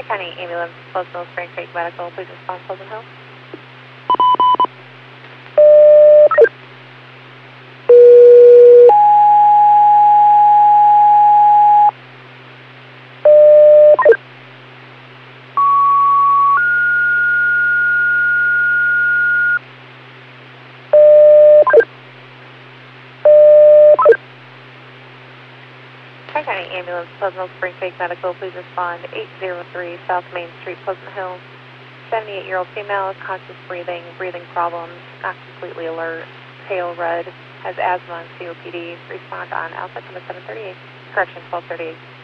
County Ambulance, Pleasant Hill, Spring Creek Medical, please respond, Pleasant Hill. County Ambulance, Pleasant Hill, Spring Creek Medical, please respond 803 South Main Street, Pleasant Hill. 78-year-old female, conscious breathing, breathing problems, not completely alert, pale red, has asthma and COPD. Respond on Alpha 738, correction 1238.